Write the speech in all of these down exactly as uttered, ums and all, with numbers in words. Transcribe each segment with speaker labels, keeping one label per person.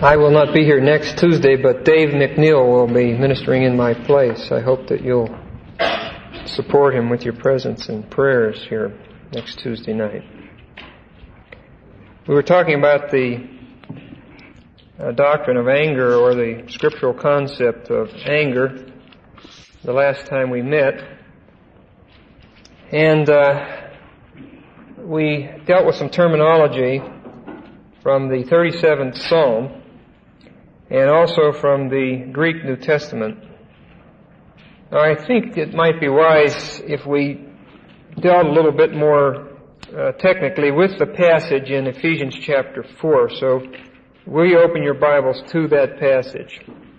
Speaker 1: I will not be here next Tuesday, but Dave McNeil will be ministering in my place. I hope that you'll support him with your presence and prayers here next Tuesday night. We were talking about the uh, doctrine of anger, or the scriptural concept of anger, the last time we met. And uh, we dealt with some terminology from the thirty-seventh Psalm, and also from the Greek New Testament. Now, I think it might be wise if we dealt a little bit more uh, technically with the passage in Ephesians chapter four. So, will you open your Bibles to that passage?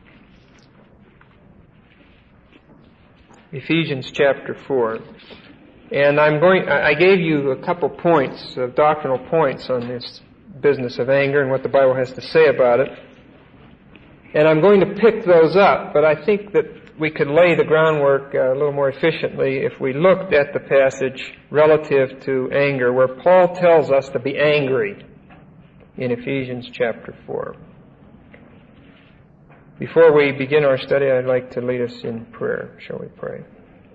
Speaker 1: Ephesians chapter four. And I'm going, I gave you a couple points, uh, doctrinal points on this business of anger and what the Bible has to say about it. And I'm going to pick those up, but I think that we could lay the groundwork uh, a little more efficiently if we looked at the passage relative to anger, where Paul tells us to be angry in Ephesians chapter four. Before we begin our study, I'd like to lead us in prayer. Shall we pray?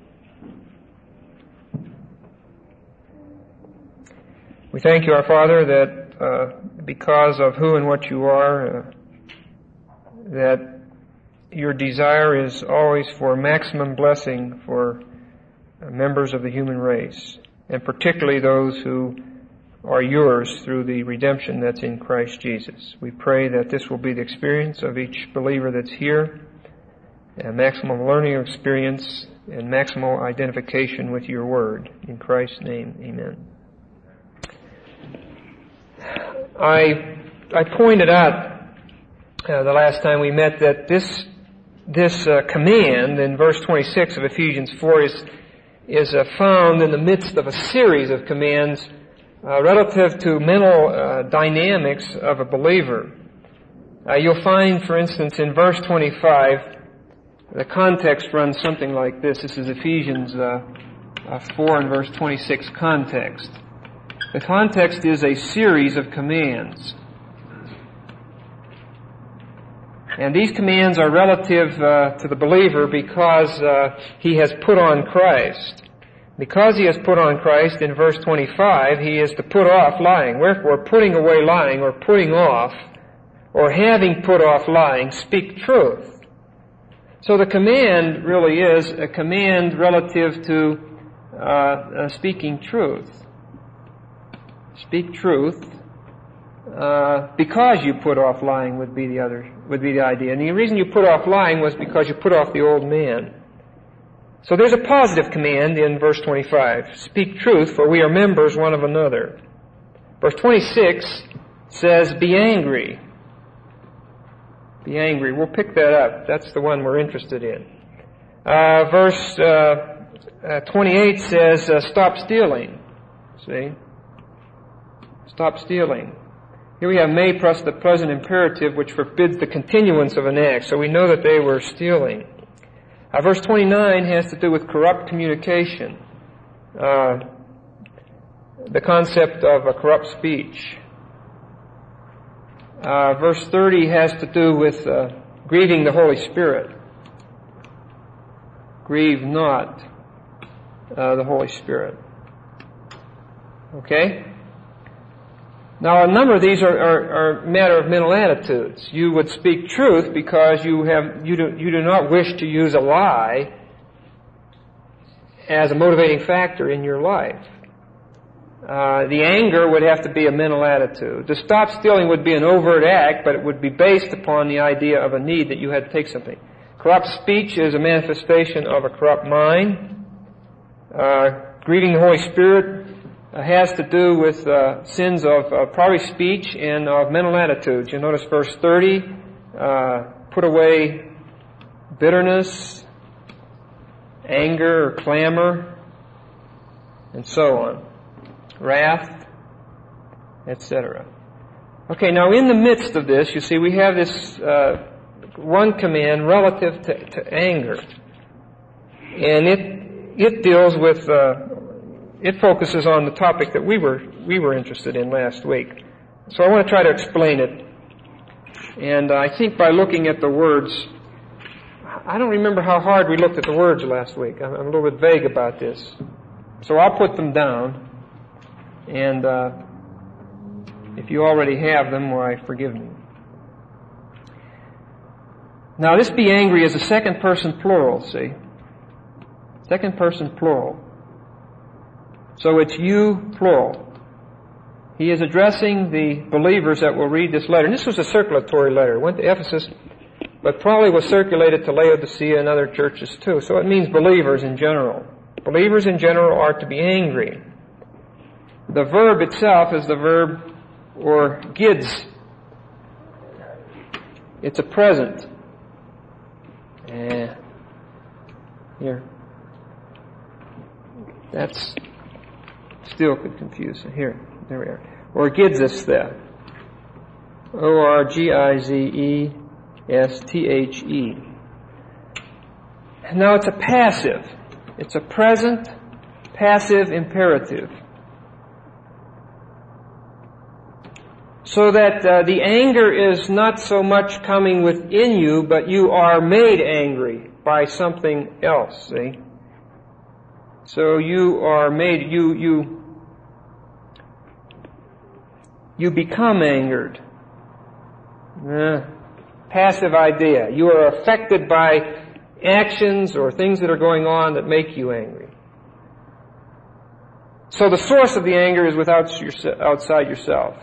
Speaker 1: We thank you, our Father, that uh, because of who and what you are, uh, that your desire is always for maximum blessing for members of the human race, and particularly those who are yours through the redemption that's in Christ Jesus. We pray that this will be the experience of each believer that's here, a maximum learning experience and maximal identification with your word. In Christ's name, amen. I I pointed out Uh, the last time we met that this this uh, command in verse twenty-six of Ephesians four is is uh, found in the midst of a series of commands uh, relative to mental uh, dynamics of a believer. Uh, you'll find, for instance, in verse twenty-five, the context runs something like this. This is Ephesians uh, uh, four and verse twenty-six context. The context is a series of commands. And these commands are relative uh, to the believer because uh, he has put on Christ. Because he has put on Christ, in verse twenty-five, he is to put off lying. Wherefore, putting away lying, or putting off, or having put off lying, speak truth. So the command really is a command relative to uh, uh, speaking truth. Speak truth. Uh, because you put off lying would be the other, would be the idea. And the reason you put off lying was because you put off the old man. So there's a positive command in verse twenty-five. Speak truth, for we are members one of another. Verse twenty-six says, be angry. Be angry. We'll pick that up. That's the one we're interested in. Uh, verse uh, uh, twenty-eight says, uh, stop stealing. See? Stop stealing. Here we have may plus the present imperative, which forbids the continuance of an act. So we know that they were stealing. Uh, verse twenty-nine has to do with corrupt communication. Uh, the concept of a corrupt speech. Uh, verse thirty has to do with uh, grieving the Holy Spirit. Grieve not uh, the Holy Spirit. Okay? Now, a number of these are, are, are a matter of mental attitudes. You would speak truth because you have you do you do not wish to use a lie as a motivating factor in your life. Uh, the anger would have to be a mental attitude. To stop stealing would be an overt act, but it would be based upon the idea of a need that you had to take something. Corrupt speech is a manifestation of a corrupt mind. Uh, grieving the Holy Spirit has to do with uh, sins of uh, probably speech and of mental attitudes. You notice verse thirty, uh, put away bitterness, anger or clamor, and so on, wrath, et cetera. Okay, now in the midst of this, you see, we have this uh, one command relative to, to anger, and it it deals with. Uh, It focuses on the topic that we were we were interested in last week. So I want to try to explain it And I think by looking at the words, I don't remember how hard we looked at the words last week. I'm, I'm a little bit vague about this. So I'll put them down. And uh, if you already have them, why, forgive me. Now, this be angry is a second person plural, see? Second person plural. So it's you plural. He is addressing the believers that will read this letter. And this was a circulatory letter. It went to Ephesus, but probably was circulated to Laodicea and other churches too. So it means believers in general. Believers in general are to be angry. The verb itself is the verb or gids. It's a present. Eh, here. That's still could confuse. Here, there we are. Or gidzesthe. O R G I Z E S T H E. Now it's a passive. It's a present, passive imperative. So that uh, the anger is not so much coming within you, but you are made angry by something else, see? So you are made, you, you, you become angered. Uh, passive idea. You are affected by actions or things that are going on that make you angry. So the source of the anger is without your, outside yourself.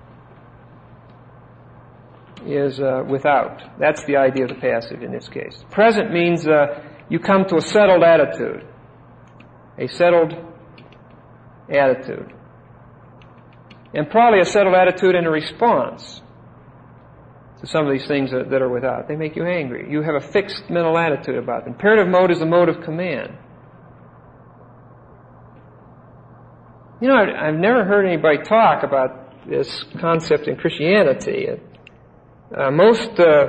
Speaker 1: Is uh, without. That's the idea of the passive in this case. Present means uh, you come to a settled attitude. A settled attitude. And probably a settled attitude in a response to some of these things that, that are without. They make you angry. You have a fixed mental attitude about them. Imperative mode is the mode of command. You know, I've, I've never heard anybody talk about this concept in Christianity. Uh, most uh,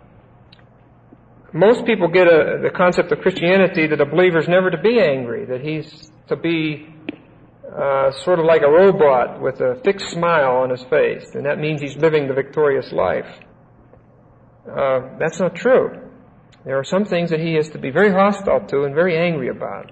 Speaker 1: most people get a, the concept of Christianity that a believer is never to be angry, that he's to be uh, sort of like a robot with a fixed smile on his face, and that means he's living the victorious life. Uh, that's not true. There are some things that he is to be very hostile to and very angry about.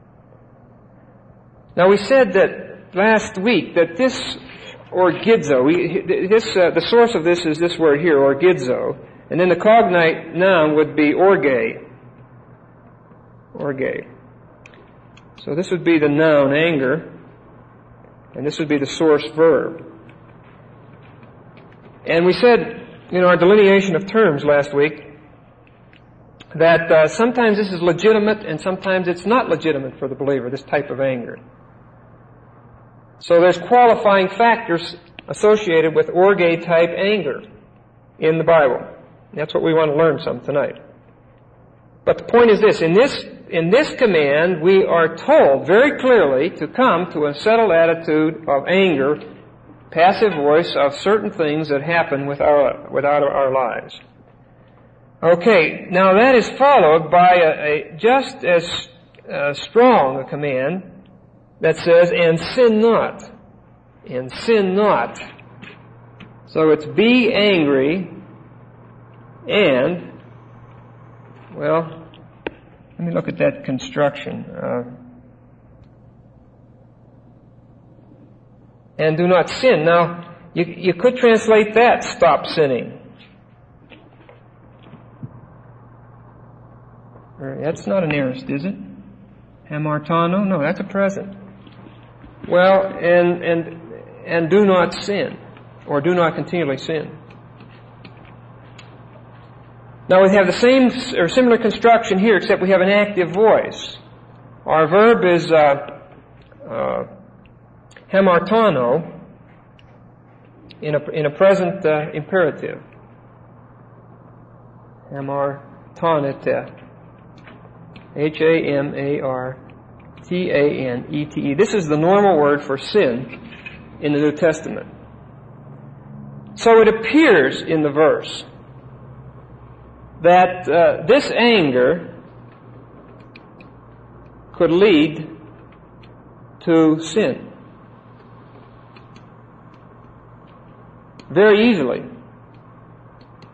Speaker 1: Now, we said that last week that this orgidzo, we, this, uh, the source of this is this word here, orgidzo, and then the cognate noun would be orge. Orge. So this would be the noun anger, and this would be the source verb. And we said in our delineation of terms last week that uh, sometimes this is legitimate and sometimes it's not legitimate for the believer, this type of anger. So there's qualifying factors associated with orge-type anger in the Bible. That's what we want to learn some tonight. But the point is this, in this, in this command, we are told very clearly to come to a settled attitude of anger, passive voice of certain things that happen with our, without our lives. Okay, now that is followed by a, a just as uh, strong a command that says, and sin not. And sin not. So it's be angry and, well, let me look at that construction. Uh, and do not sin. Now, you, you could translate that, stop sinning. That's not an aorist, is it? Hamartano? No, that's a present. Well, and and and do not sin, or do not continually sin. Now we have the same or similar construction here, except we have an active voice. Our verb is uh, uh, hamartano in a in a present uh, imperative. Hamartanete. H A M A R T A N E T E. This is the normal word for sin in the New Testament. So it appears in the verse that uh, this anger could lead to sin very easily.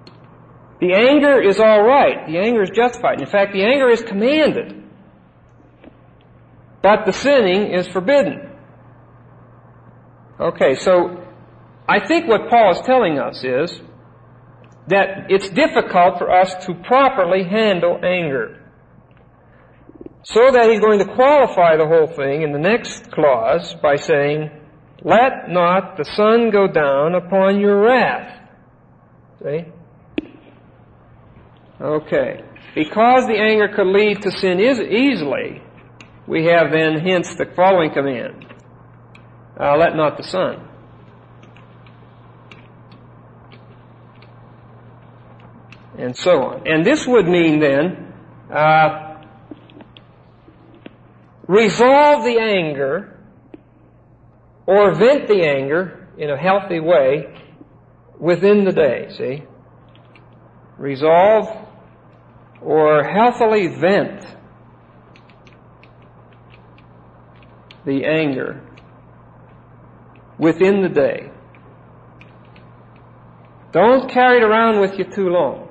Speaker 1: The anger is all right. The anger is justified. In fact, the anger is commanded. But the sinning is forbidden. Okay, so I think what Paul is telling us is that it's difficult for us to properly handle anger. So that he's going to qualify the whole thing in the next clause by saying, let not the sun go down upon your wrath. See? Okay. Because the anger could lead to sin is easily, we have then hence the following command. Uh, let not the sun. And so on. And this would mean then, uh, resolve the anger or vent the anger in a healthy way within the day, see? Resolve or healthily vent the anger within the day. Don't carry it around with you too long,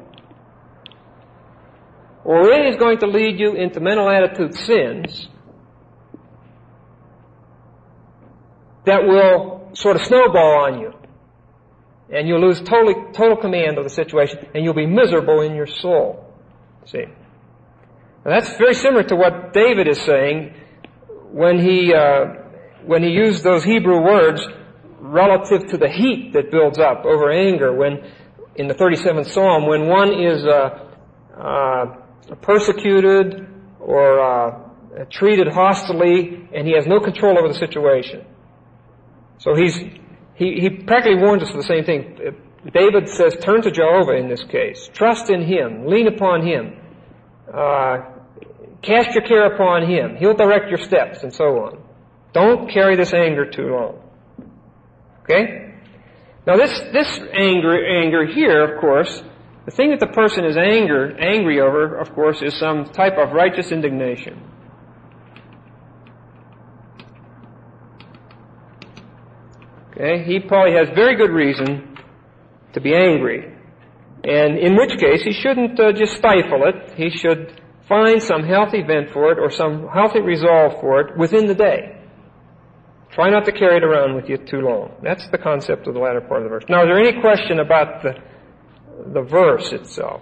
Speaker 1: or it is going to lead you into mental attitude sins that will sort of snowball on you. And you'll lose totally, total command of the situation, and you'll be miserable in your soul. See? Now that's very similar to what David is saying when he, uh, when he used those Hebrew words relative to the heat that builds up over anger when, in the thirty-seventh Psalm, when one is, uh, uh, persecuted or, uh, treated hostilely, and he has no control over the situation. So he's, he, he practically warns us of the same thing. David says, turn to Jehovah in this case. Trust in Him. Lean upon Him. Uh, cast your care upon Him. He'll direct your steps, and so on. Don't carry this anger too long. Okay? Now this, this anger, anger here, of course, the thing that the person is anger, angry over, of course, is some type of righteous indignation. Okay? He probably has very good reason to be angry. And in which case, he shouldn't uh, just stifle it. He should find some healthy vent for it or some healthy resolve for it within the day. Try not to carry it around with you too long. That's the concept of the latter part of the verse. Now, is there any question about the, the verse itself?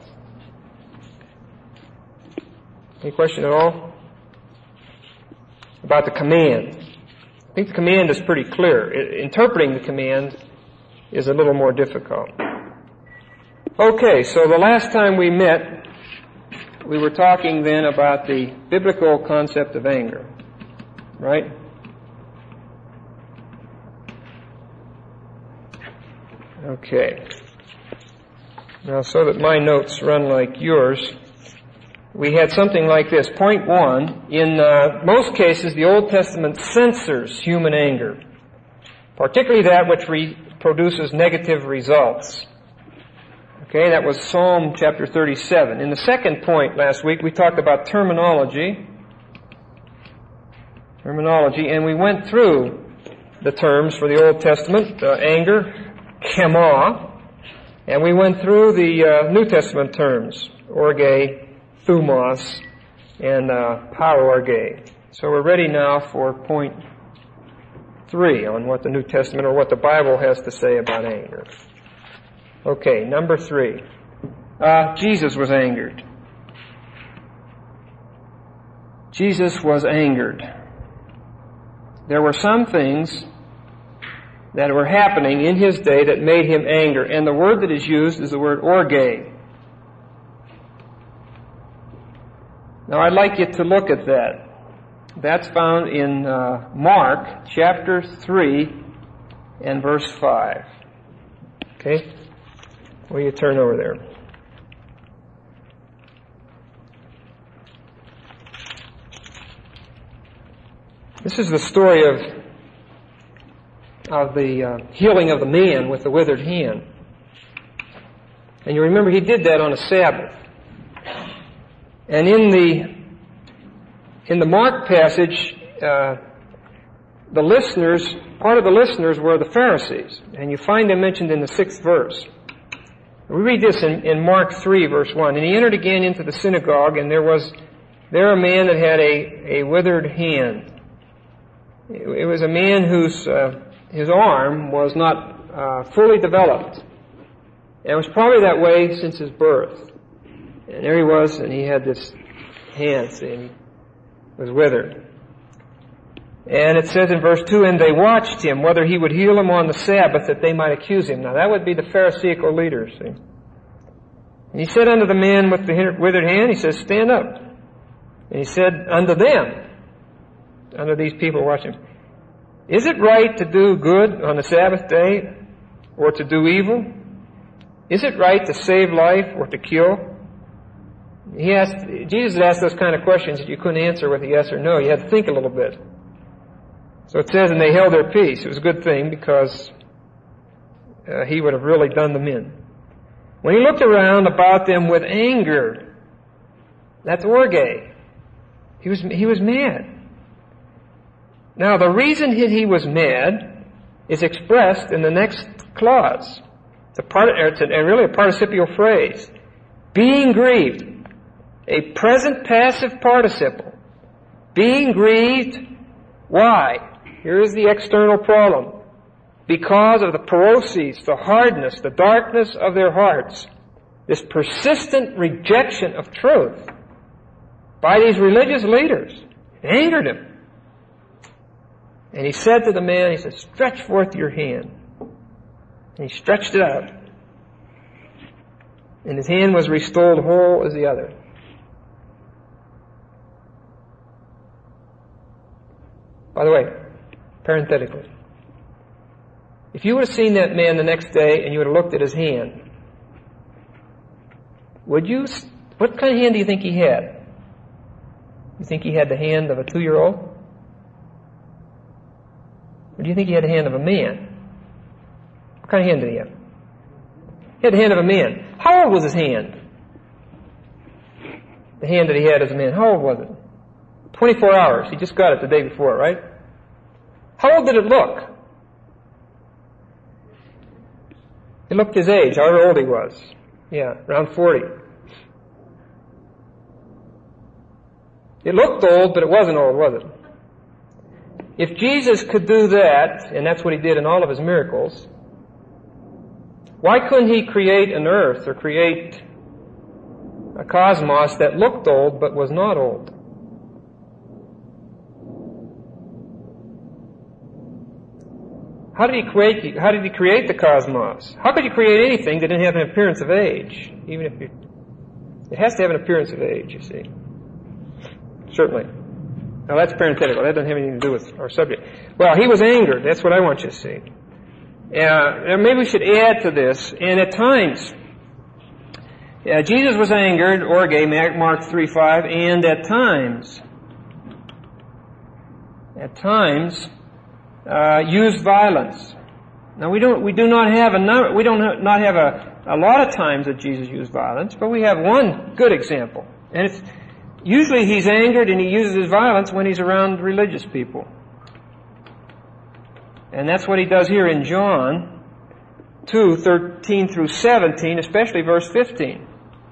Speaker 1: Any question at all? About the command? I think the command is pretty clear. Interpreting the command is a little more difficult. Okay, so the last time we met, we were talking then about the biblical concept of anger, right? Okay. Now, so that my notes run like yours, we had something like this. Point one, in uh, most cases, the Old Testament censors human anger, particularly that which re- produces negative results. Okay, that was Psalm chapter thirty-seven. In the second point last week, we talked about terminology. Terminology, and we went through the terms for the Old Testament, uh, anger, chema, and we went through the uh, New Testament terms, orge, thumos, and uh, parorge. So we're ready now for point three on what the New Testament or what the Bible has to say about anger. Okay, number three. Uh, Jesus was angered. Jesus was angered. There were some things that were happening in His day that made Him angry, and the word that is used is the word orge. Now, I'd like you to look at that. That's found in uh, Mark chapter three and verse five. Okay? Will you turn over there? This is the story of of the uh, healing of the man with the withered hand. And you remember he did that on a Sabbath. And in the in the Mark passage, uh, the listeners, part of the listeners were the Pharisees, and you find them mentioned in the sixth verse. We read this in, in Mark three, verse one. And he entered again into the synagogue, and there was there a man that had a, a withered hand. It, it was a man whose uh, his arm was not uh, fully developed. And it was probably that way since his birth. And there he was, and he had this hand, see, and he was withered. And it says in verse two, and they watched him, whether he would heal him on the Sabbath, that they might accuse him. Now that would be the Pharisaical leaders, see. And he said unto the man with the withered hand, he says, stand up. And he said unto them, unto these people watching, is it right to do good on the Sabbath day, or to do evil? Is it right to save life or to kill? He asked, Jesus asked those kind of questions that you couldn't answer with a yes or no. You had to think a little bit. So it says, and they held their peace. It was a good thing because uh, he would have really done them in. When he looked around about them with anger, that's orge. He was, he was mad. Now the reason he was mad is expressed in the next clause. It's, a part, it's a, really a participial phrase. Being grieved. A present passive participle. Being grieved. Why? Here is the external problem. Because of the porosities, the hardness, the darkness of their hearts. This persistent rejection of truth by these religious leaders. It angered him. And he said to the man, he said, stretch forth your hand. And he stretched it out. And his hand was restored whole as the other. By the way, parenthetically, if you would have seen that man the next day and you would have looked at his hand, would you, what kind of hand do you think he had? You think he had the hand of a two-year-old? Or do you think he had the hand of a man? What kind of hand did he have? He had the hand of a man. How old was his hand? The hand that he had as a man. How old was it? twenty-four hours. He just got it the day before, right? How old did it look? It looked his age, however old he was. Yeah, around forty. It looked old, but it wasn't old, was it? If Jesus could do that, and that's what he did in all of his miracles, why couldn't he create an earth or create a cosmos that looked old but was not old? How did he create? How did he create the cosmos? How could you create anything that didn't have an appearance of age? Even if you, it has to have an appearance of age. You see, certainly. Now that's parenthetical. That doesn't have anything to do with our subject. Well, he was angered. That's what I want you to see. Uh, maybe we should add to this. And at times, uh, Jesus was angered, orge, Mark three five, and at times, at times. Uh, used violence. Now we don't, we do not have a number, we don't ha- not have a, a lot of times that Jesus used violence, but we have one good example. And it's, usually he's angered and he uses his violence when he's around religious people. And that's what he does here in John two, thirteen through seventeen, especially verse fifteen.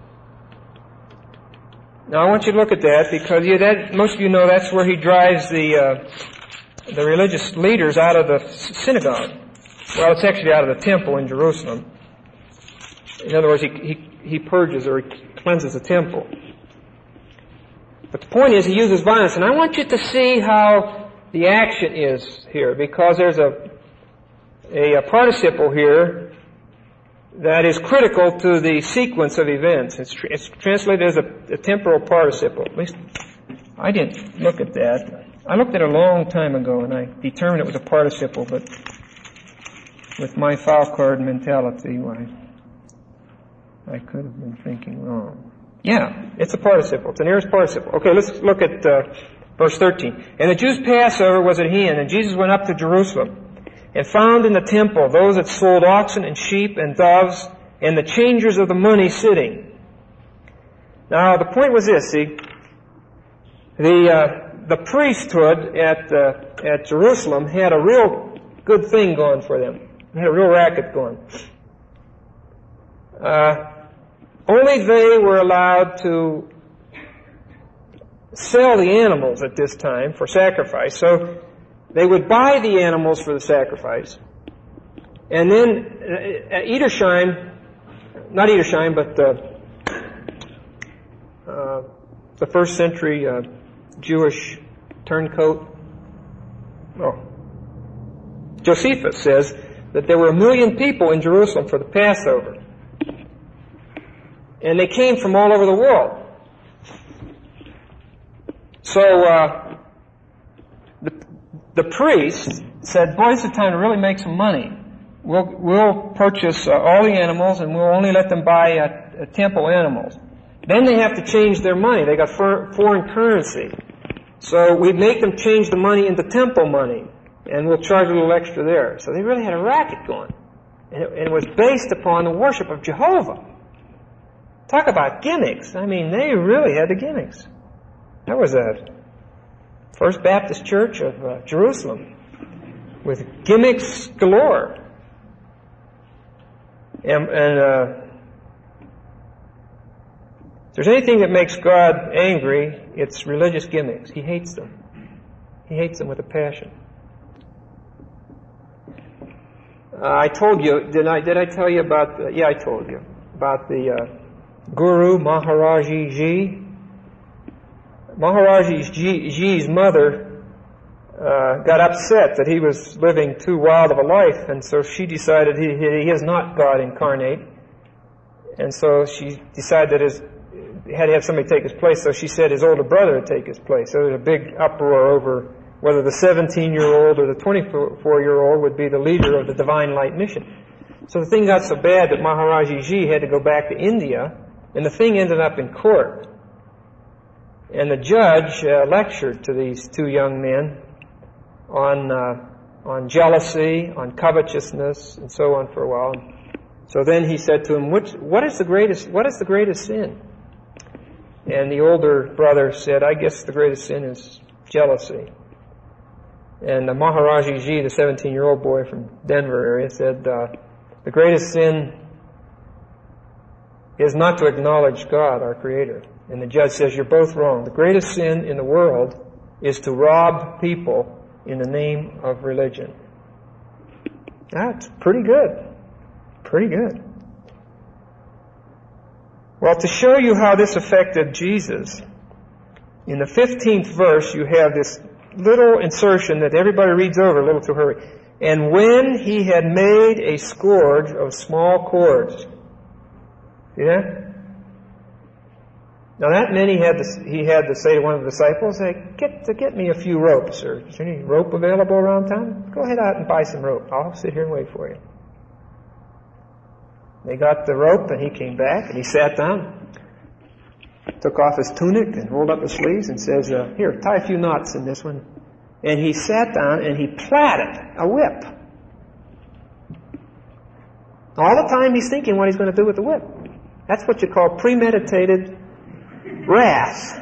Speaker 1: Now I want you to look at that because yeah, that, most of you know that's where he drives the, uh, the religious leaders out of the synagogue. Well, it's actually out of the temple in Jerusalem. In other words, he, he, he purges or he cleanses the temple. But the point is, he uses violence. And I want you to see how the action is here, because there's a, a, a participle here that is critical to the sequence of events. It's, tr- it's translated as a, a temporal participle. At least I didn't look at that. I looked at it a long time ago, and I determined it was a participle, but with my file card mentality, why, I could have been thinking wrong. Yeah, it's a participle. It's an aorist participle. Okay, let's look at uh, verse thirteen. And the Jews' Passover was at hand, and Jesus went up to Jerusalem, and found in the temple those that sold oxen and sheep and doves, and the changers of the money sitting. Now, the point was this, see, the... Uh, The priesthood at uh, at Jerusalem had a real good thing going for them. They had a real racket going. uh, only they were allowed to sell the animals at this time for sacrifice. So they would buy the animals for the sacrifice. And then uh, at Edersheim, not Edersheim, but uh, uh, the first century uh, Jewish turncoat, oh, Josephus says that there were a million people in Jerusalem for the Passover. And they came from all over the world. So uh, the, the priest said, boy, it's the time to really make some money. We'll, we'll purchase uh, all the animals, and we'll only let them buy uh, uh, temple animals. Then they have to change their money. They got for, foreign currency. So we make them change the money into temple money, and we'll charge a little extra there. So they really had a racket going. And it, and it was based upon the worship of Jehovah. Talk about gimmicks. I mean, they really had the gimmicks. That was a First Baptist Church of uh, Jerusalem with gimmicks galore. And, and uh, if there's anything that makes God angry, it's religious gimmicks. He hates them. He hates them with a passion. Uh, I told you, did I, did I tell you about, the, yeah, I told you, about the uh, Guru Maharaji Ji. Maharaji Ji's mother uh, got upset that he was living too wild of a life, and so she decided he, he is not God incarnate. And so she decided that his had to have somebody take his place, so she said his older brother would take his place. So there was a big uproar over whether the seventeen-year-old or the twenty-four-year-old would be the leader of the Divine Light mission. So the thing got so bad that Maharaji Ji had to go back to India, and the thing ended up in court. And the judge uh, lectured to these two young men on uh, on jealousy, on covetousness, and so on for a while. So then he said to him, Which, "What is the greatest? What is the greatest sin?" And the older brother said, "I guess the greatest sin is jealousy." And uh, Maharaji Ji, the seventeen-year-old boy from Denver area, said, uh, "The greatest sin is not to acknowledge God, our Creator." And the judge says, "You're both wrong. The greatest sin in the world is to rob people in the name of religion." That's pretty good. Pretty good. Well, to show you how this affected Jesus, in the fifteenth verse you have this little insertion that everybody reads over a little too hurry. "And when he had made a scourge of small cords." See that? Now that meant he had to, he had to say to one of the disciples, "Hey, get to get me a few ropes, or is there any rope available around town? Go ahead out and buy some rope. I'll sit here and wait for you." They got the rope, and he came back, and he sat down, took off his tunic, and rolled up his sleeves, and says, uh, "Here, tie a few knots in this one." And he sat down, and he plaited a whip. All the time he's thinking what he's going to do with the whip. That's what you call premeditated wrath.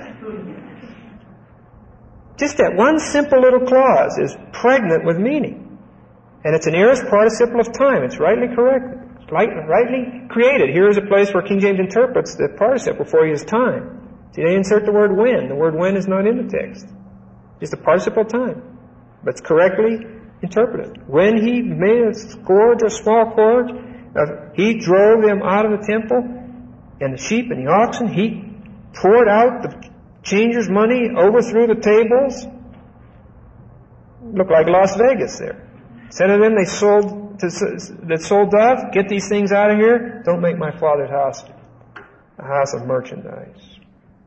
Speaker 1: Just that one simple little clause is pregnant with meaning. And it's an aorist participle of time. It's rightly corrected. Right, rightly created. Here is a place where King James interprets the participle for you as time. See, they insert the word when. The word when is not in the text. It's the participle of time. But it's correctly interpreted. When he made a scourge or small cord, uh, he drove them out of the temple, and the sheep and the oxen, he poured out the changers' money, overthrew the tables. Looked like Las Vegas there. Said of them, they sold to, that sold dove, "Get these things out of here. Don't make my Father's house a house of merchandise."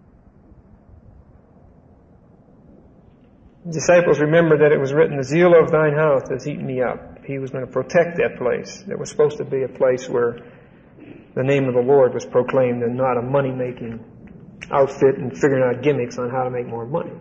Speaker 1: The disciples remembered that it was written, "The zeal of thine house has eaten me up." He was going to protect that place. It was supposed to be a place where the name of the Lord was proclaimed, and not a money-making outfit and figuring out gimmicks on how to make more money.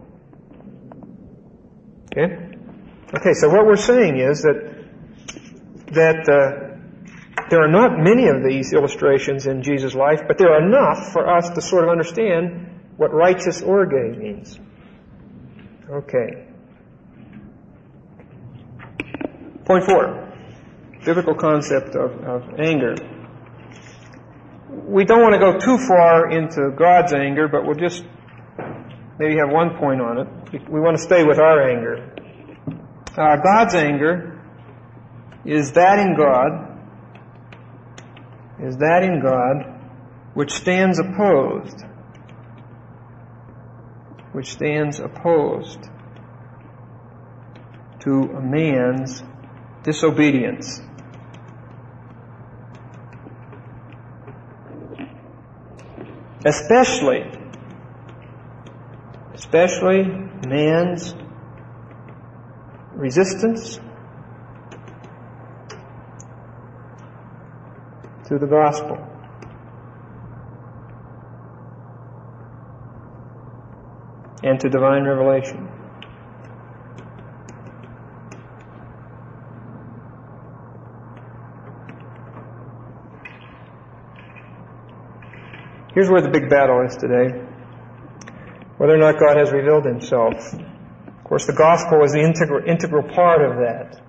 Speaker 1: Okay? Okay, so what we're saying is that that uh, there are not many of these illustrations in Jesus' life, but there are enough for us to sort of understand what righteous orge means. Okay. Point four. Biblical concept of, of anger. we don't want to go too far into God's anger, but we'll just maybe have one point on it. We want to stay with our anger. Uh, God's anger is that in God, is that in God which stands opposed, which stands opposed to a man's disobedience. Especially, especially man's resistance to the gospel. And to divine revelation. Here's where the big battle is today. Whether or not God has revealed Himself. Of course, the gospel is the integral, integral part of that.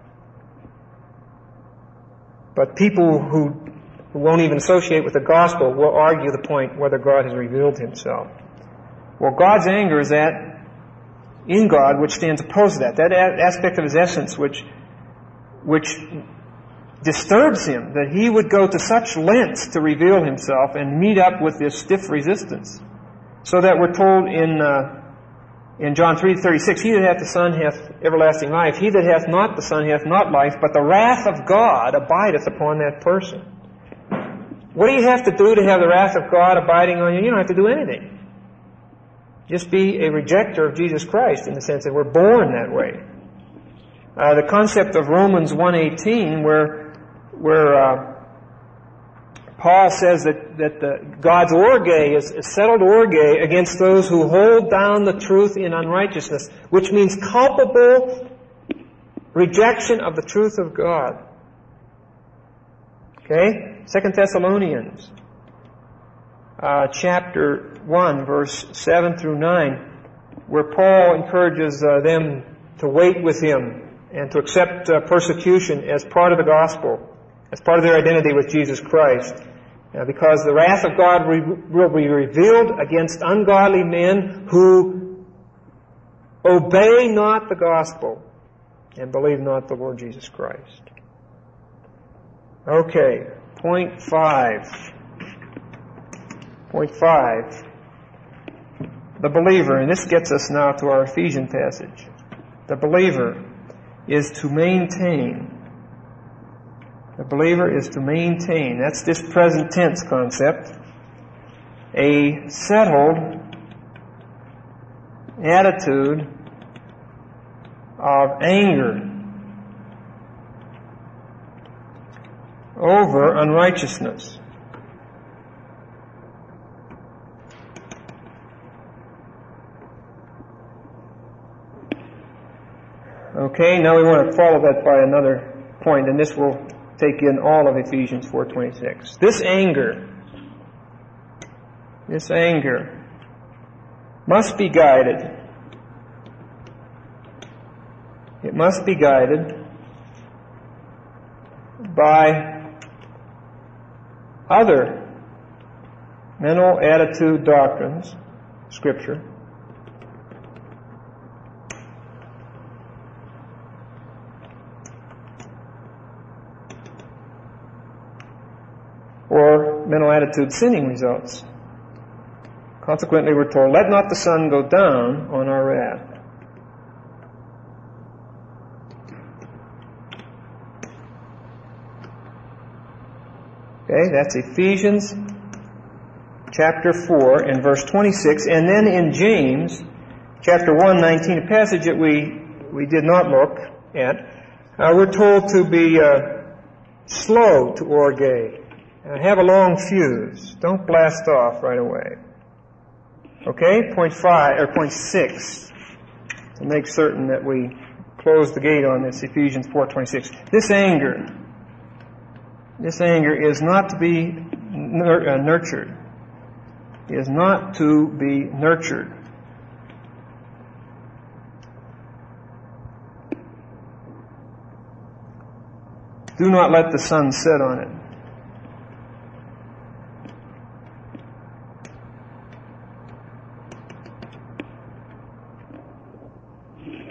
Speaker 1: But people who, who won't even associate with the gospel will argue the point whether God has revealed Himself. Well, God's anger is that in God which stands opposed to that. That aspect of His essence which, which disturbs Him, that He would go to such lengths to reveal Himself and meet up with this stiff resistance. So that we're told in uh, in John three thirty-six, He that hath the Son hath everlasting life. He that hath not the Son hath not life, but the wrath of God abideth upon that person. What do you have to do to have the wrath of God abiding on you? You don't have to do anything. Just be a rejecter of Jesus Christ in the sense that we're born that way. Uh, the concept of Romans one eighteen, where where uh, Paul says that that the, God's orge is a settled orge against those who hold down the truth in unrighteousness, which means culpable rejection of the truth of God. Okay, Second Thessalonians. Uh, chapter one, verse seven through nine, where Paul encourages uh, them to wait with him and to accept uh, persecution as part of the gospel, as part of their identity with Jesus Christ. Uh, because the wrath of God re- will be revealed against ungodly men who obey not the gospel and believe not the Lord Jesus Christ. Okay, point five. Point five, the believer, and this gets us now to our Ephesian passage. The believer is to maintain. The believer is to maintain. That's this present tense concept. A settled attitude of anger over unrighteousness. Okay, now we want to follow that by another point, and this will take in all of Ephesians four twenty-six. This anger, this anger must be guided. It must be guided by other mental attitude doctrines, Scripture, or mental attitude sinning results. Consequently, we're told, let not the sun go down on our wrath. Okay, that's Ephesians chapter four and verse twenty-six. And then in James chapter one, nineteen, a passage that we, we did not look at, uh, we're told to be uh, slow to orge. Uh, have a long fuse. Don't blast off right away. Okay, point five or point six, to make certain that we close the gate on this, Ephesians four twenty-six. This anger, this anger is not to be nur- uh, nurtured. Is not to be nurtured. Do not let the sun set on it.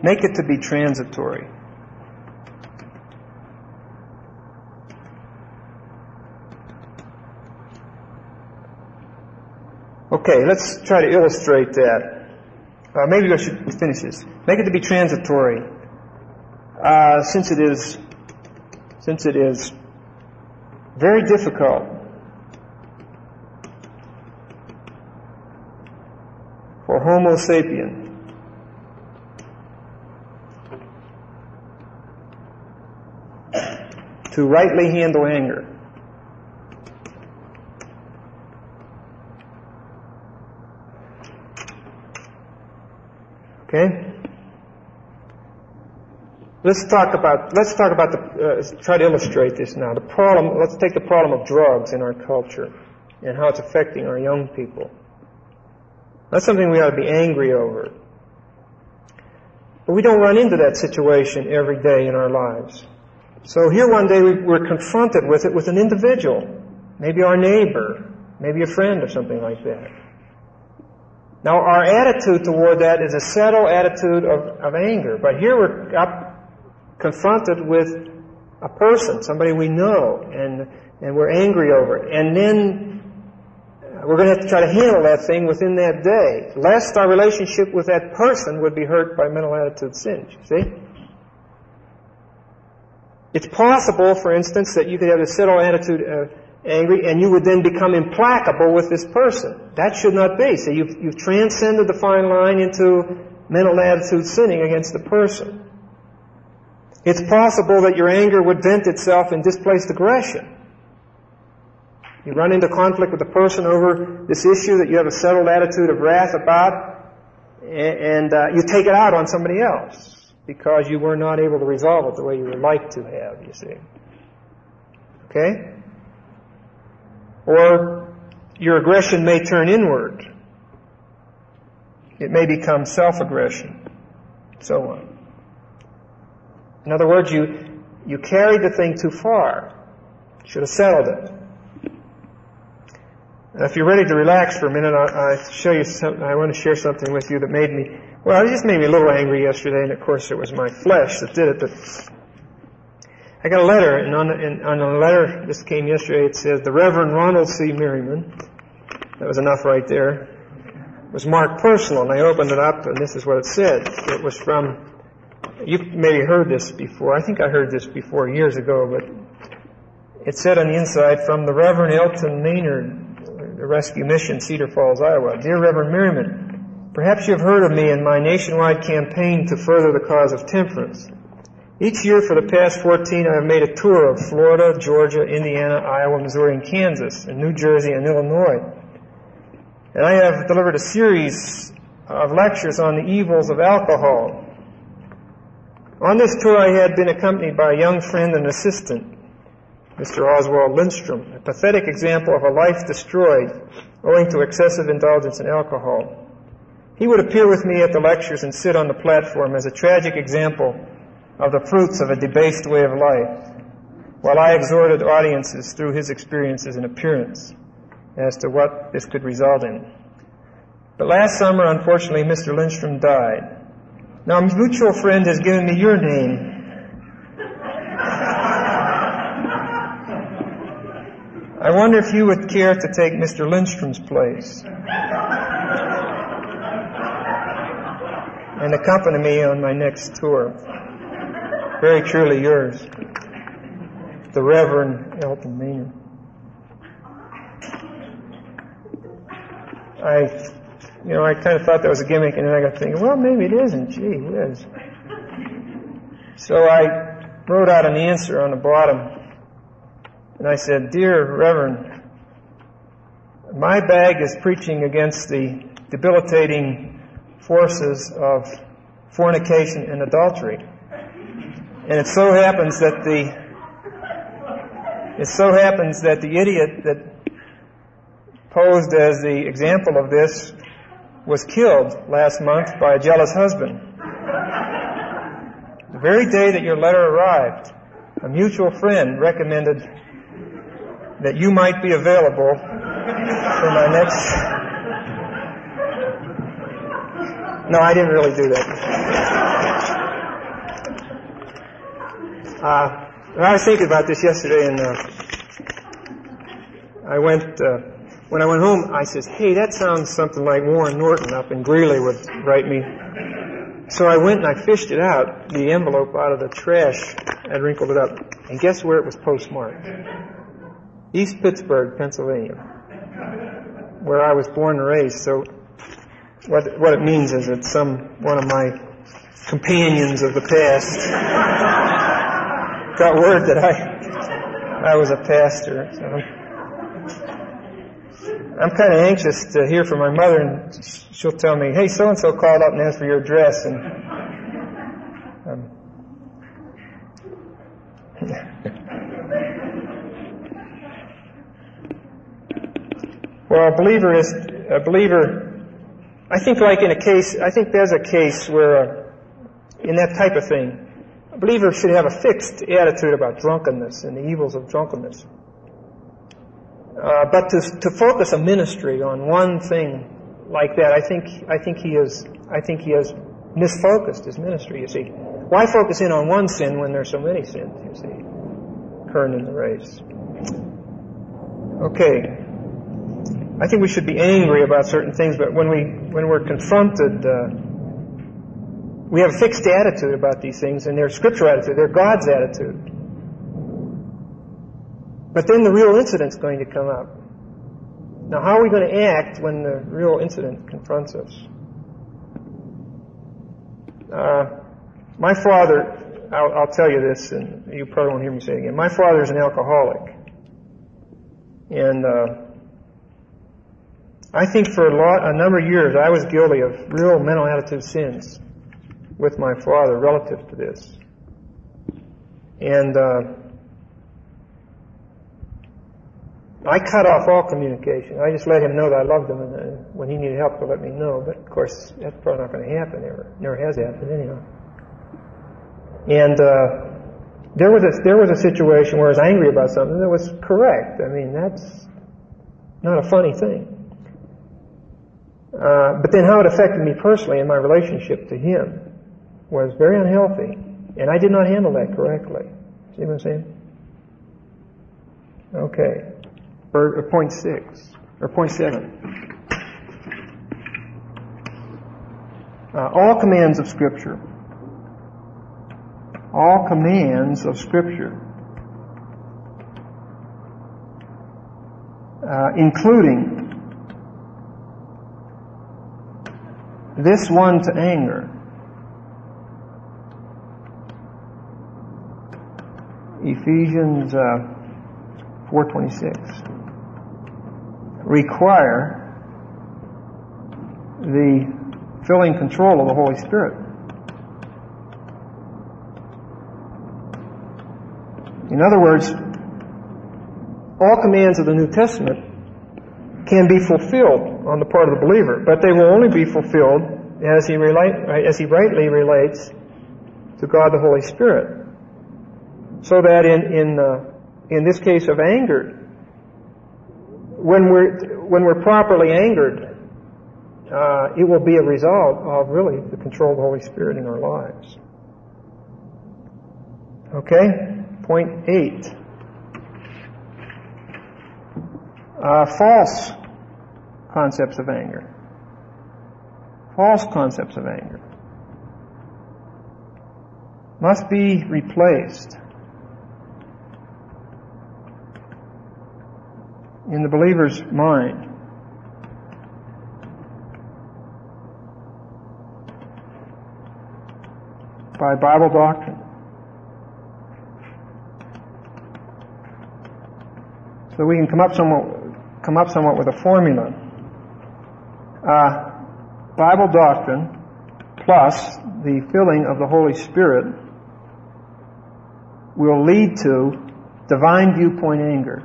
Speaker 1: Make it to be transitory. Okay, let's try to illustrate that. Uh, maybe I should finish this. Make it to be transitory. Uh, since it is, since it is very difficult for Homo sapien to rightly handle anger. Okay? Let's talk about, let's talk about the, uh, try to illustrate this now. The problem, let's take the problem of drugs in our culture and how it's affecting our young people. That's something we ought to be angry over. But we don't run into that situation every day in our lives. So here one day we, we're confronted with it with an individual, maybe our neighbor, maybe a friend or something like that. Now our attitude toward that is a settled attitude of, of anger. But here we're up confronted with a person, somebody we know, and and we're angry over it. And then we're going to have to try to handle that thing within that day, lest our relationship with that person would be hurt by mental attitude sins, you see? It's possible, for instance, that you could have a settled attitude of angry, and you would then become implacable with this person. That should not be. So you've, you've transcended the fine line into mental attitude sinning against the person. It's possible that your anger would vent itself in displaced aggression. You run into conflict with a person over this issue that you have a settled attitude of wrath about, and uh, you take it out on somebody else because you were not able to resolve it the way you would like to have, you see. Okay? Or your aggression may turn inward. It may become self-aggression, so on. In other words, you, you carried the thing too far. Should have settled it. Now, if you're ready to relax for a minute, I, I show you something. I want to share something with you that made me, well, it just made me a little angry yesterday, and of course it was my flesh that did it, but I got a letter, and on, and on a letter, this came yesterday, it says, the Reverend Ronald C. Merriman, that was enough right there, was marked personal, and I opened it up, and this is what it said. It was from, you've maybe heard this before, I think I heard this before years ago, but it said on the inside, from the Reverend Elton Maynard, the Rescue Mission, Cedar Falls, Iowa. Dear Reverend Merriman, perhaps you have heard of me in my nationwide campaign to further the cause of temperance. Each year for the past fourteen, I have made a tour of Florida, Georgia, Indiana, Iowa, Missouri, and Kansas, and New Jersey and Illinois. And I have delivered a series of lectures on the evils of alcohol. On this tour, I had been accompanied by a young friend and assistant, Mister Oswald Lindstrom, a pathetic example of a life destroyed owing to excessive indulgence in alcohol. He would appear with me at the lectures and sit on the platform as a tragic example of the fruits of a debased way of life, while I exhorted audiences through his experiences and appearance as to what this could result in. But last summer, unfortunately, Mister Lindstrom died. Now, a mutual friend has given me your name. I wonder if you would care to take Mister Lindstrom's place and accompany me on my next tour. Very truly yours, the Reverend Elton Maynard. I, you know, I kind of thought that was a gimmick, and then I got thinking, well, maybe it isn't. Gee whiz. So I wrote out an answer on the bottom. And I said, Dear Reverend, my bag is preaching against the debilitating forces of fornication and adultery. And it so happens that the it so happens that the idiot that posed as the example of this was killed last month by a jealous husband. The very day that your letter arrived, a mutual friend recommended that you might be available for my next... No, I didn't really do that. Uh, I was thinking about this yesterday, and uh, I went, uh, when I went home, I said, hey, that sounds something like Warren Norton up in Greeley would write me. So I went and I fished it out, the envelope out of the trash. I'd wrinkled it up. And guess where it was postmarked? East Pittsburgh, Pennsylvania, where I was born and raised. So what what it means is that some one of my companions of the past got word that I I was a pastor. So I'm kind of anxious to hear from my mother, and she'll tell me, hey, so-and-so called up and asked for your address. And um, well, a believer is a believer. I think, like in a case, I think there's a case where, uh, in that type of thing, a believer should have a fixed attitude about drunkenness and the evils of drunkenness. Uh, but to to focus a ministry on one thing like that, I think I think he is I think he has misfocused his ministry. You see, why focus in on one sin when there's so many sins? You see, occurring in the race. Okay, I think we should be angry about certain things, but when we when we're confronted, uh, we have a fixed attitude about these things, and they're scriptural attitude, they're God's attitude. But then the real incident's going to come up. Now, how are we going to act when the real incident confronts us? Uh, my father, I'll, I'll tell you this, and you probably won't hear me say it again. My father is an alcoholic. And uh, I think for a, lot, a number of years I was guilty of real mental attitude sins with my father relative to this. And uh, I cut off all communication. I just let him know that I loved him, and uh, when he needed help, to let me know. But of course, that's probably not going to happen ever. Never has happened, anyhow. And uh, there was a there was a situation where I was angry about something that was correct. I mean, that's not a funny thing. Uh, but then how it affected me personally in my relationship to him was very unhealthy, and I did not handle that correctly. See what I'm saying? Okay. Or, or point six, or point seven. Uh, all commands of Scripture. All commands of Scripture. Uh, including this one to anger. Ephesians uh, four twenty-six. Require the filling control of the Holy Spirit. In other words, all commands of the New Testament can be fulfilled on the part of the believer, but they will only be fulfilled as he relate, as he rightly relates to God the Holy Spirit. So that in in uh, in this case of anger, when we're when we're properly angered, uh, it will be a result of really the control of the Holy Spirit in our lives. Okay, point eight. Uh, false concepts of anger. False concepts of anger must be replaced in the believer's mind by Bible doctrine. So we can come up somewhat, come up somewhat with a formula. Uh, Bible doctrine plus the filling of the Holy Spirit will lead to divine viewpoint anger.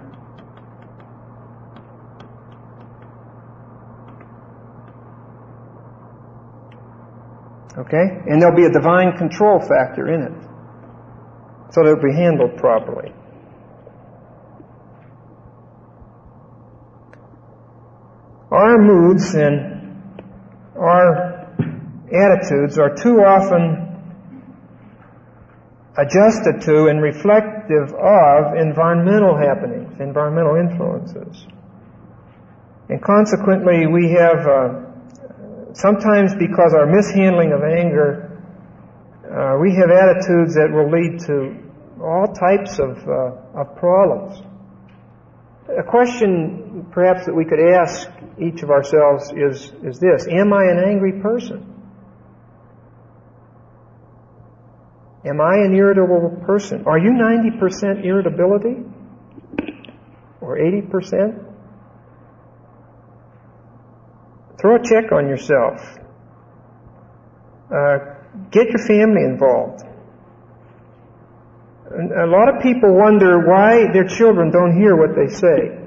Speaker 1: Okay? And there'll be a divine control factor in it, so that it'll be handled properly. Our moods and our attitudes are too often adjusted to and reflective of environmental happenings, environmental influences. And consequently, we have, uh, sometimes because our mishandling of anger, uh, we have attitudes that will lead to all types of, uh, of problems. A question perhaps that we could ask each of ourselves is, is this: am I an angry person? Am I an irritable person? Are you ninety percent irritability? Or eighty percent? Throw a check on yourself. Uh, get your family involved. A lot of people wonder why their children don't hear what they say.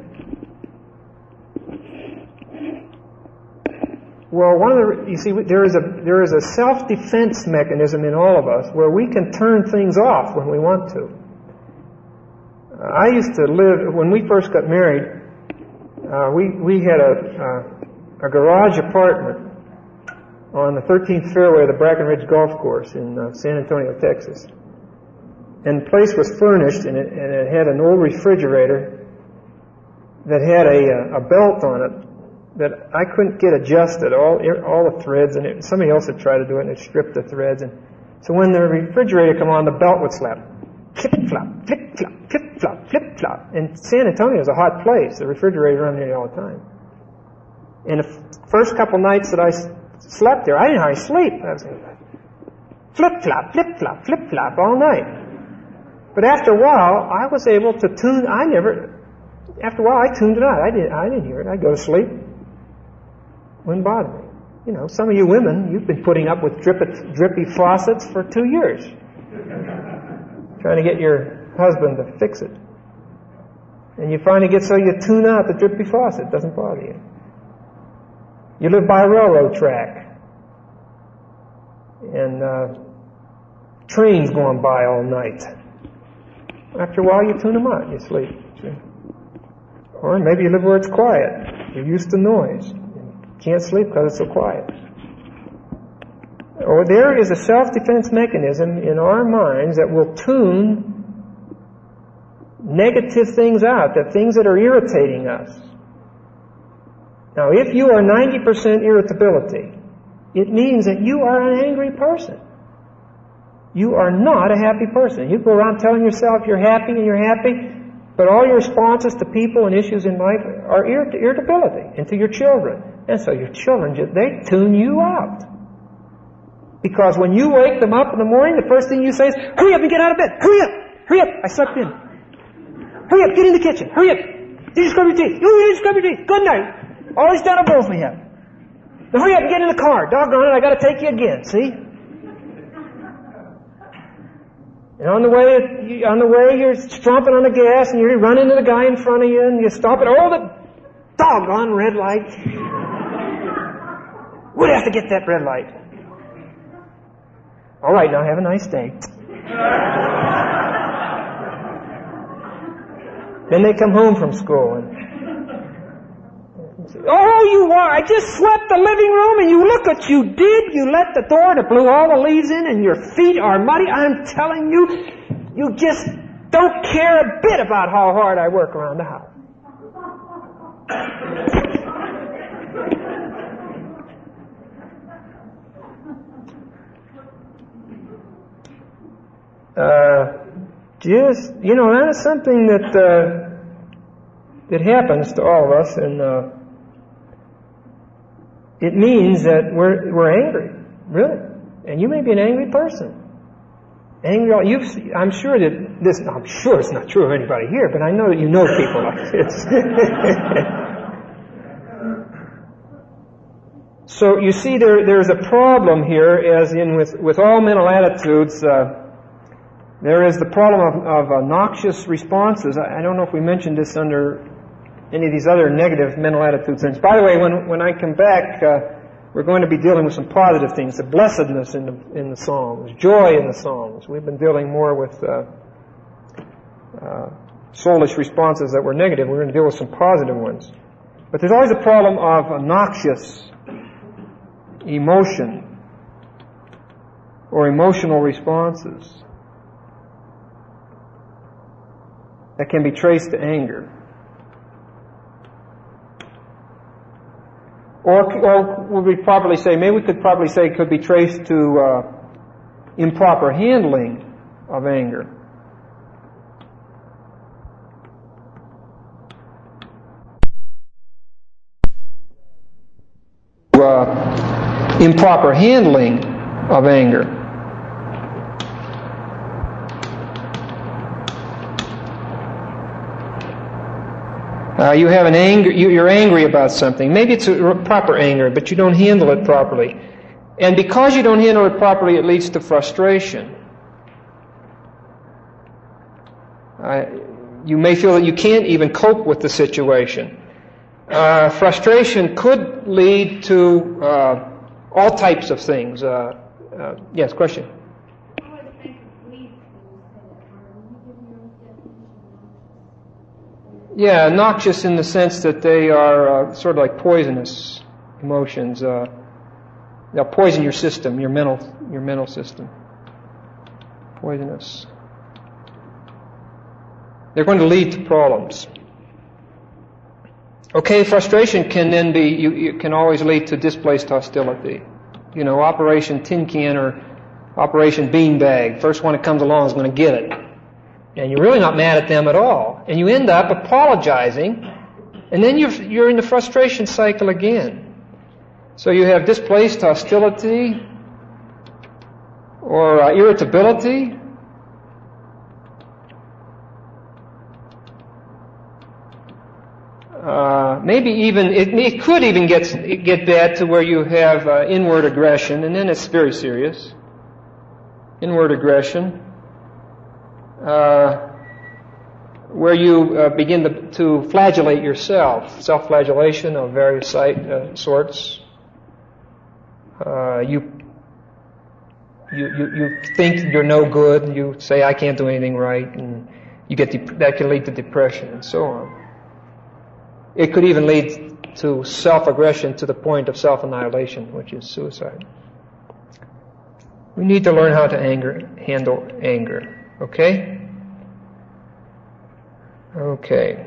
Speaker 1: Well, one of the, you see, there is a, there is a self-defense mechanism in all of us where we can turn things off when we want to. Uh, I used to live, when we first got married, uh, we, we had a, uh, a garage apartment on the thirteenth fairway of the Brackenridge Golf Course in uh, San Antonio, Texas. And the place was furnished, and it, and it had an old refrigerator that had a, a belt on it that I couldn't get adjusted, all all the threads, and it, somebody else had tried to do it, and it stripped the threads. And so when the refrigerator come on, the belt would slap. Flip-flop, flip-flop, flip-flop, flip-flop. And San Antonio is a hot place. The refrigerator run there all the time. And the first couple nights that I slept there, I didn't know how to sleep. I was like, flip-flop, flip-flop, flip-flop all night. But after a while, I was able to tune, I never, after a while I tuned it out. I didn't, I didn't hear it. I'd go to sleep. Wouldn't bother me. You know, some of you women, you've been putting up with drippy, drippy faucets for two years. Trying to get your husband to fix it. And you finally get so you tune out the drippy faucet. It doesn't bother you. You live by a railroad track. And uh, trains going by all night. After a while, you tune them out. You sleep. See? Or maybe you live where it's quiet. You're used to noise. Can't sleep because it's so quiet. Or there is a self-defense mechanism in our minds that will tune negative things out, that things that are irritating us. Now, if you are ninety percent irritability, it means that you are an angry person. You are not a happy person. You go around telling yourself you're happy and you're happy, but all your responses to people and issues in life are irrit- irritability, and to your children. And so your children, they tune you out. Because when you wake them up in the morning, the first thing you say is, hurry up and get out of bed. Hurry up. Hurry up. I slept in. Hurry up. Get in the kitchen. Hurry up. Did you scrub your teeth? You didn't scrub your teeth. Good night. All these dental bills we have. Now hurry up and get in the car. Doggone it, I got to take you again. See? And on the way, on the way, you're stomping on the gas, and you run into the guy in front of you, and you stop at oh, the doggone red light. We'd have to get that red light. All right, now have a nice day. Then they come home from school and say, oh, you are, I just swept the living room, and you look what you did. You let the door that blew all the leaves in, and your feet are muddy. I'm telling you, you just don't care a bit about how hard I work around the house. Uh, just, you know, that is something that, uh, that happens to all of us, and, uh, it means that we're, we're angry. Really. And you may be an angry person. Angry, you've, I'm sure that this, I'm sure it's not true of anybody here, but I know that you know people like this. So you see there, there's a problem here, as in with, with all mental attitudes, uh, there is the problem of, of uh, noxious responses. I, I don't know if we mentioned this under any of these other negative mental attitude things. By the way, when when I come back, uh, we're going to be dealing with some positive things, the blessedness in the in the Psalms, joy in the Psalms. We've been dealing more with uh, uh, soulish responses that were negative. We're going to deal with some positive ones. But there's always a problem of a noxious emotion or emotional responses. that can be traced to anger. Or, or would we probably say, maybe we could probably say it could be traced to uh, improper handling of anger. Uh, improper handling of anger. Uh, you have an anger. You, you're angry about something. Maybe it's a proper anger, but you don't handle it properly. And because you don't handle it properly, it leads to frustration. Uh, you may feel that you can't even cope with the situation. Uh, frustration could lead to uh, all types of things. Uh, uh, yes, question? Yeah, noxious in the sense that they are uh, sort of like poisonous emotions. Uh, they'll poison your system, your mental, your mental system. Poisonous. They're going to lead to problems. Okay, frustration can then be, you, you can always lead to displaced hostility. You know, Operation Tin Can or Operation Beanbag. First one that comes along is going to get it. And you're really not mad at them at all. And you end up apologizing, and then you're, you're in the frustration cycle again. So you have displaced hostility or uh, irritability. Uh, maybe even, it, it could even get, get bad to where you have uh, inward aggression, and then it's very serious. Inward aggression. Uh, where you uh, begin to, to flagellate yourself, self-flagellation of various site, uh, sorts. Uh, you, you you you think you're no good. You say I can't do anything right, and you get de- that can lead to depression and so on. It could even lead to self-aggression to the point of self-annihilation, which is suicide. We need to learn how to anger, handle anger. Okay? Okay.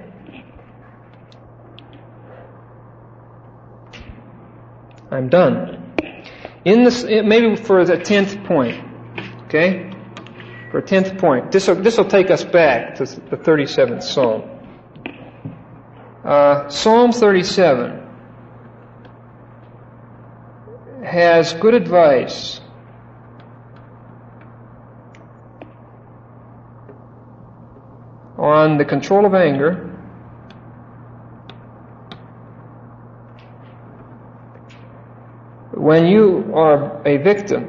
Speaker 1: I'm done. In this, maybe for the tenth point. Okay? For a tenth point. This will, this will take us back to the thirty-seventh Psalm. Uh, Psalm thirty-seven has good advice on the control of anger, when you are a victim,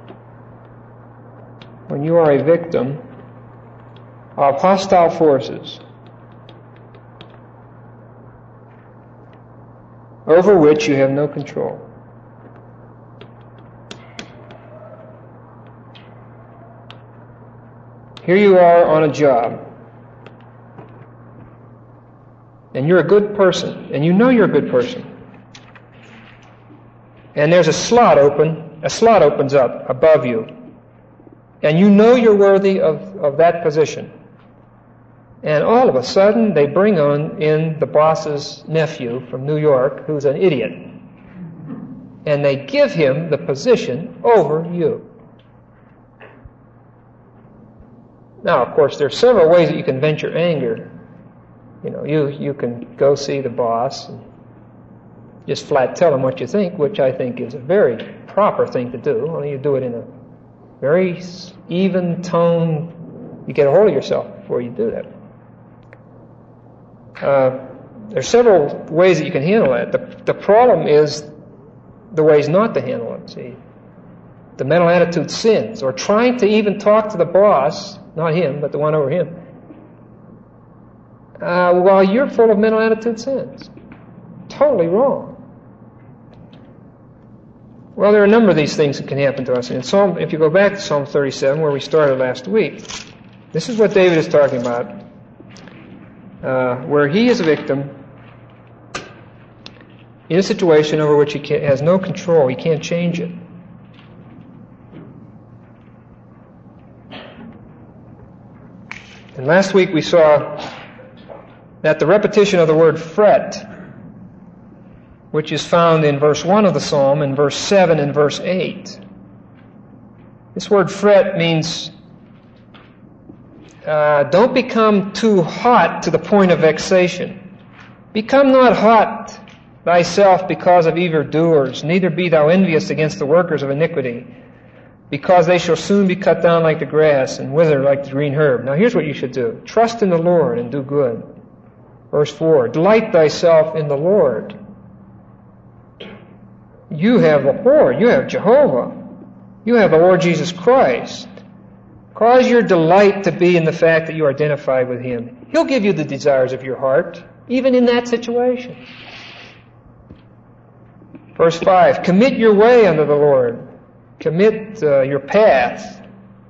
Speaker 1: when you are a victim of hostile forces over which you have no control. Here you are on a job, and you're a good person, and you know you're a good person. And there's a slot open, a slot opens up above you, and you know you're worthy of, of that position. And all of a sudden, they bring on in the boss's nephew from New York, who's an idiot. And they give him the position over you. Now, of course, there are several ways that you can vent your anger. You know, you, you can go see the boss and just flat tell him what you think, which I think is a very proper thing to do. Only you do it in a very even tone. You get a hold of yourself before you do that. Uh, there are several ways that you can handle that. The, the problem is the ways not to handle it. See, the mental attitude sins, or trying to even talk to the boss, not him, but the one over him, uh, while you're full of mental attitude sins. Totally wrong. Well, there are a number of these things that can happen to us. In Psalm, if you go back to Psalm thirty-seven, where we started last week, this is what David is talking about, uh, where he is a victim in a situation over which he can, has no control. He can't change it. And And last week we saw that the repetition of the word fret, which is found in verse one of the psalm, in verse seven and verse eight. This word fret means uh, don't become too hot to the point of vexation. Become not hot thyself because of evildoers, neither be thou envious against the workers of iniquity, because they shall soon be cut down like the grass and wither like the green herb. Now here's what you should do. Trust in the Lord and do good. Verse four, delight thyself in the Lord. You have the Lord. You have Jehovah. You have the Lord Jesus Christ. Cause your delight to be in the fact that you identify with Him. He'll give you the desires of your heart, even in that situation. Verse five, commit your way unto the Lord. Commit uh, your path.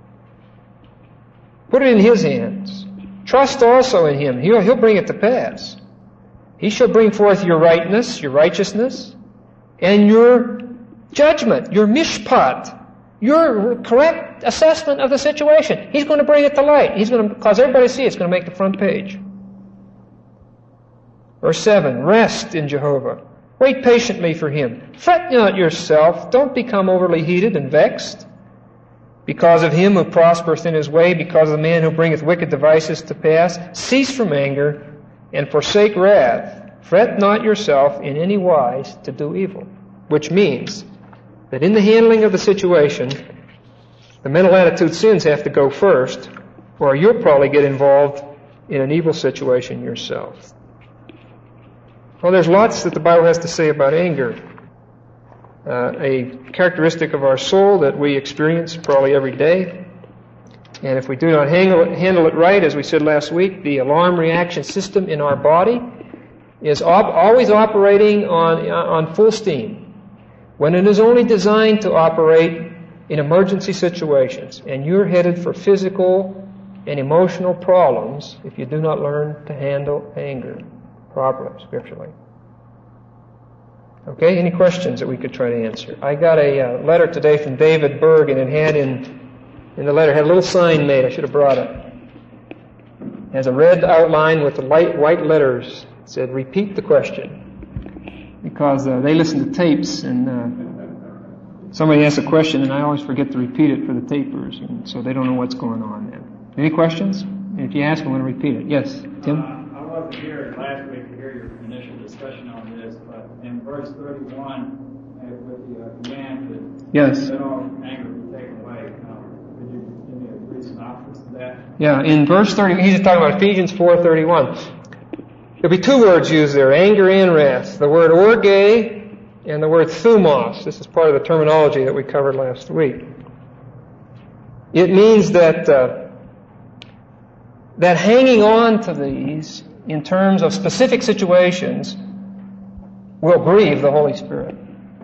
Speaker 1: Put it in His hands. Trust also in Him. He'll, he'll bring it to pass. He shall bring forth your rightness, your righteousness, and your judgment, your mishpat, your correct assessment of the situation. He's going to bring it to light. He's going to cause everybody to see it. It's going to make the front page. Verse seven, rest in Jehovah. Wait patiently for Him. Fret not yourself. Don't become overly heated and vexed because of him who prospereth in his way, because of the man who bringeth wicked devices to pass. Cease from anger and forsake wrath. Fret not yourself in any wise to do evil. Which means that in the handling of the situation, the mental attitude sins have to go first, or you'll probably get involved in an evil situation yourself. Well, there's lots that the Bible has to say about anger. Uh, a characteristic of our soul that we experience probably every day. And if we do not handle it, handle it right, as we said last week, the alarm reaction system in our body is op- always operating on, on full steam, when it is only designed to operate in emergency situations. And you're headed for physical and emotional problems if you do not learn to handle anger properly, scripturally. Okay, any questions that we could try to answer? I got a uh, letter today from David Berg, and it had in, in the letter, had a little sign made. I should have brought it. It has a red outline with the light white letters. It said, repeat the question. Because uh, they listen to tapes, and uh, somebody asks a question, and I always forget to repeat it for the tapers, and so they don't know what's going on then. Any questions? And if you ask, I'm going to repeat it. Yes, Tim?
Speaker 2: Uh, I wasn't here last week to hear your initial discussion on this, but in verse thirty-one, uh, with the uh, command that
Speaker 1: yes.
Speaker 2: let all anger be taken away, um, could you give me a brief synopsis of that?
Speaker 1: Yeah, in verse thirty, he's talking about Ephesians four thirty-one. There'll be two words used there, anger and wrath. The word orge and the word thumos. This is part of the terminology that we covered last week. It means that uh, that hanging on to these in terms of specific situations will grieve the Holy Spirit.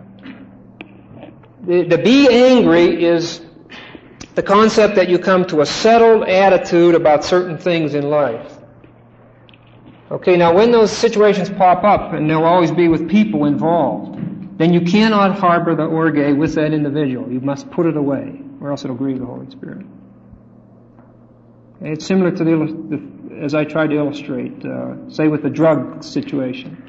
Speaker 1: The, the be angry is the concept that you come to a settled attitude about certain things in life. Okay, now when those situations pop up, and there'll always be with people involved, then you cannot harbor the orge with that individual. You must put it away, or else it'll grieve the Holy Spirit. Okay, it's similar to the, the, as I tried to illustrate, uh, say with the drug situation.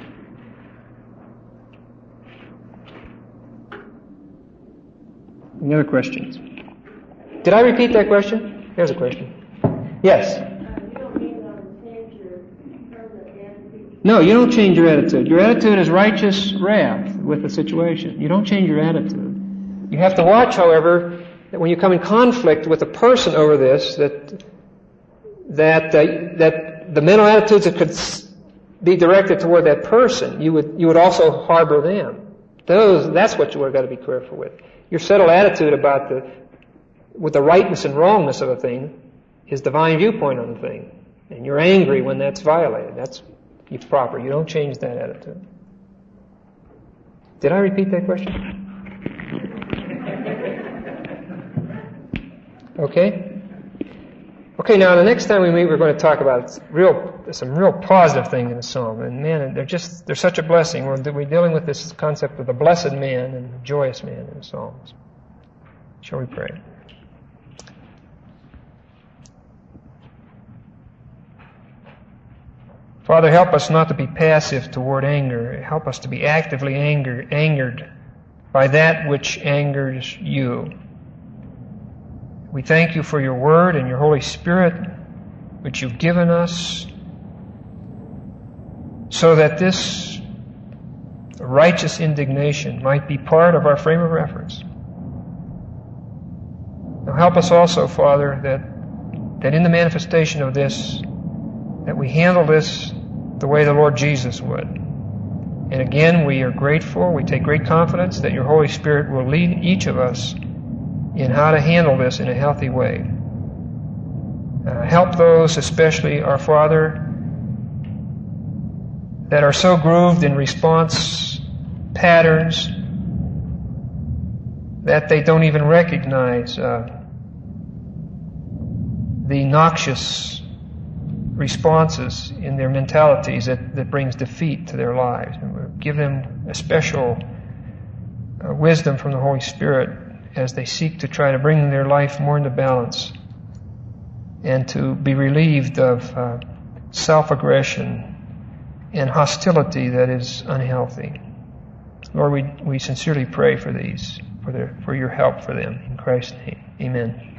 Speaker 1: Any other questions? Did I repeat that question? There's a question. Yes? No, you don't change your attitude. Your attitude is righteous wrath with the situation. You don't change your attitude. You have to watch, however, that when you come in conflict with a person over this, that that uh, that the mental attitudes that could be directed toward that person, you would you would also harbor them. Those that's what you've got to be careful with. Your settled attitude about the with the rightness and wrongness of a thing is divine viewpoint on the thing, and you're angry when that's violated. That's It's proper. You don't change that attitude. Did I repeat that question? Okay? Okay, now the next time we meet, we're going to talk about real, some real positive things in the Psalm. And man, they're just, they're such a blessing. We're, we're dealing with this concept of the blessed man and the joyous man in the Psalms. Shall we pray? Father, help us not to be passive toward anger. Help us to be actively anger, angered by that which angers you. We thank you for your word and your Holy Spirit, which you've given us, so that this righteous indignation might be part of our frame of reference. Now help us also, Father, that, that in the manifestation of this, that we handle this the way the Lord Jesus would. And again, we are grateful. We take great confidence that your Holy Spirit will lead each of us in how to handle this in a healthy way. Uh, help those, especially our Father, that are so grooved in response patterns that they don't even recognize uh, the noxious responses in their mentalities that, that brings defeat to their lives. And we'll give them a special uh, wisdom from the Holy Spirit as they seek to try to bring their life more into balance and to be relieved of uh, self-aggression and hostility that is unhealthy. Lord, we, we sincerely pray for these, for their, for your help for them. In Christ's name, amen.